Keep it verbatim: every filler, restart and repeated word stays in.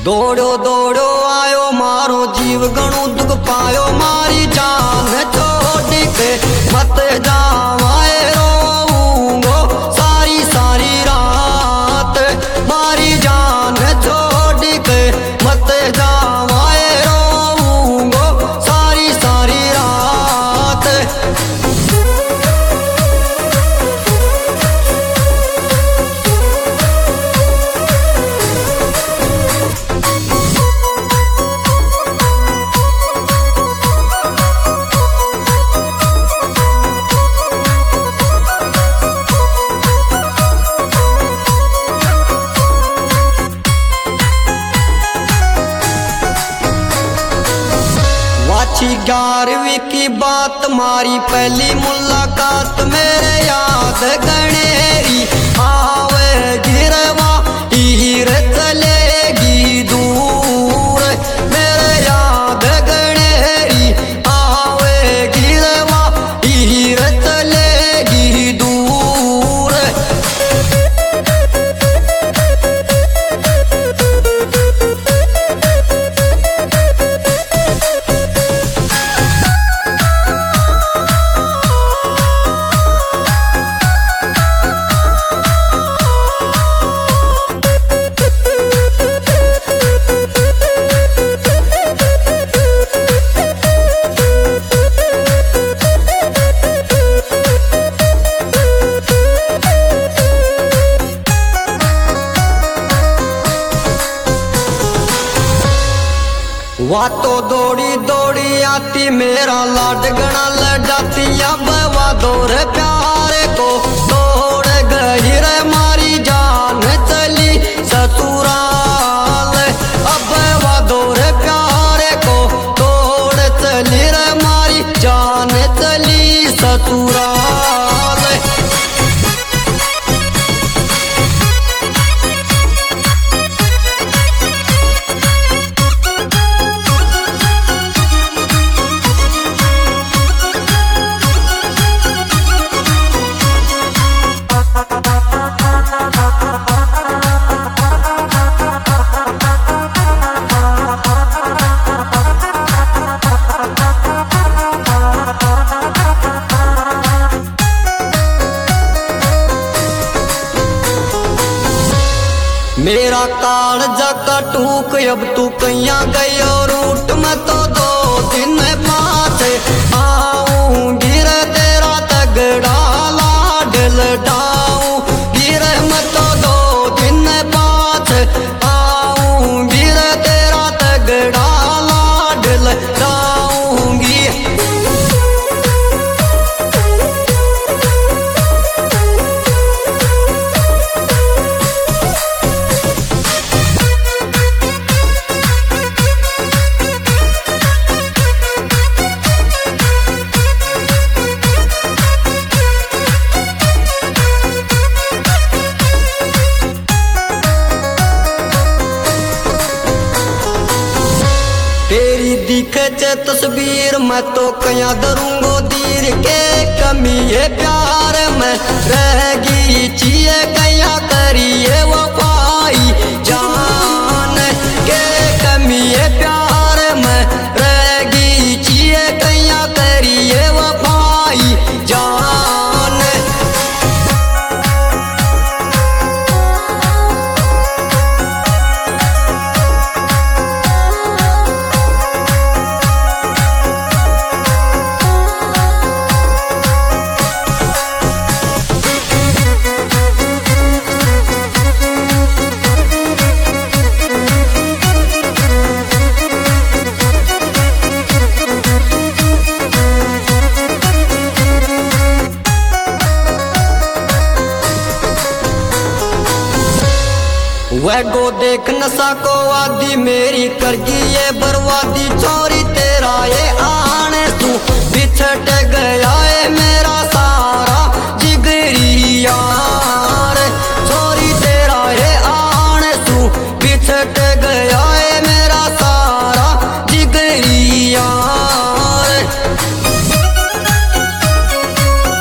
दौड़ो दौड़ो आयो मारो जीव गणु दुख पायो मारी जान छोड़ के मत जावाए रोऊंगो सारी सारी रात मारी जान छोड़ के मत जावाए रोऊंगो सारी सारी रात। ग्यारहवीं की बात मारी पहली मुलाकात मेरे याद गणेरी आवे गिरवा हीर चलेगी दूर मेरे याद गणेरी आवे गिरवा हीर चलेगी दूर। वह तो दौड़ी दौड़ी आती मेरा लाड गणा लड़ाती अब वह दौड़ प्यारे को दौड़ गई रे मारी जान चली ससुराल। अब वह दौड़ प्यारे को दौड़ चली रे मारी जान चली ससुराल। मेरा काल जका टूक अब तू कहीं गई और रूट में तो दो दिन पास आऊंगी रे तेरा तगड़ा लाड लडाऊंगी रे मैं तो दो दिन पास आऊंगी रे तेरा तगड़ा लाड लडाऊंगी। तेरी दिखे तस्वीर मैं तो कया दरूंगो दीर के कमी है प्यार में रहेगी चिए कया करिए वफाई जान के कमी है प्यार में रहेगी चिए कया करिए वफाई जान। वह गो देख न सको आदि मेरी करगी ये बर्बादी चोरी तेरा ये आने तू बिछट गया है।